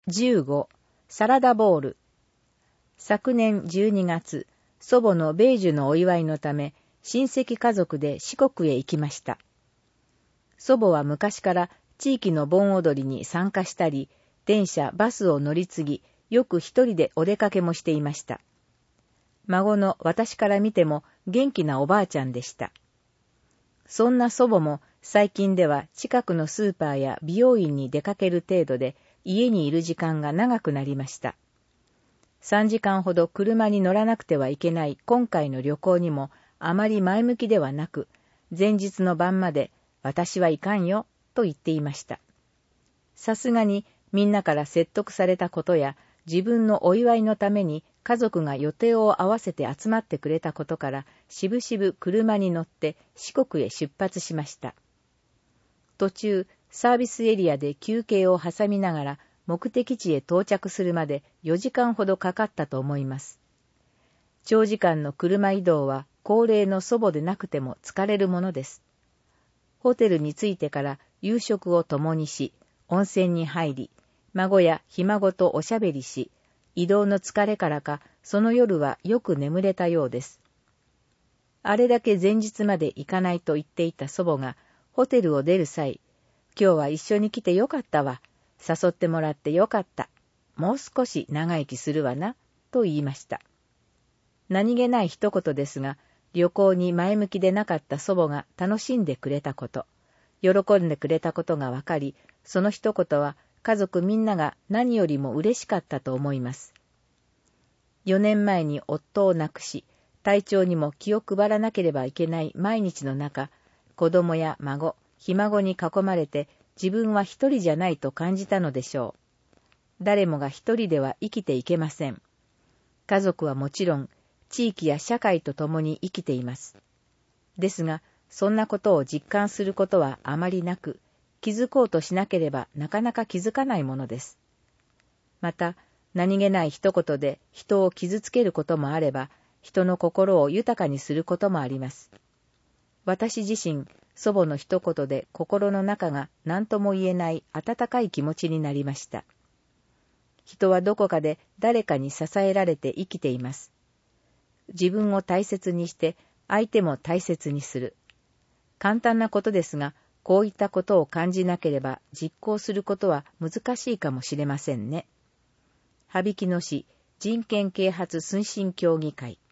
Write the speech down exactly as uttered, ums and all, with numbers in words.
じゅうご、サラダボール。昨年じゅうにがつ、祖母の米寿のお祝いのため、親戚家族で四国へ行きました。祖母は昔から地域の盆踊りに参加したり、電車、バスを乗り継ぎ、よく一人でお出かけもしていました。孫の私から見ても元気なおばあちゃんでした。そんな祖母も最近では近くのスーパーや美容院に出かける程度で、家にいる時間が長くなりました。さんじかんほど車に乗らなくてはいけない今回の旅行にもあまり前向きではなく、前日の晩まで私はいかんよと言っていました。さすがにみんなから説得されたことや、自分のお祝いのために家族が予定を合わせて集まってくれたことから、しぶしぶ車に乗って四国へ出発しました。途中、サービスエリアで休憩を挟みながら目的地へ到着するまでよじかんほどかかったと思います。長時間の車移動は高齢の祖母でなくても疲れるものです。ホテルに着いてから夕食を共にし、温泉に入り、孫やひ孫とおしゃべりし、移動の疲れからかその夜はよく眠れたようです。あれだけ前日まで行かないと言っていた祖母がホテルを出る際、今日は一緒に来てよかったわ。誘ってもらってよかった。もう少し長生きするわな。と言いました。何気ない一言ですが、旅行に前向きでなかった祖母が楽しんでくれたこと、喜んでくれたことがわかり、その一言は家族みんなが何よりも嬉しかったと思います。よねんまえに夫を亡くし、体調にも気を配らなければいけない毎日の中、子供や孫、ひ孫に囲まれて自分は一人じゃないと感じたのでしょう。誰もが一人では生きていけません。家族はもちろん、地域や社会と共に生きています。ですが、そんなことを実感することはあまりなく、気づこうとしなければなかなか気づかないものです。また、何気ない一言で人を傷つけることもあれば、人の心を豊かにすることもあります。私自身、祖母の一言で心の中が何とも言えない温かい気持ちになりました。人はどこかで誰かに支えられて生きています。自分を大切にして相手も大切にする。簡単なことですが、こういったことを感じなければ実行することは難しいかもしれませんね。羽曳野市人権啓発推進協議会。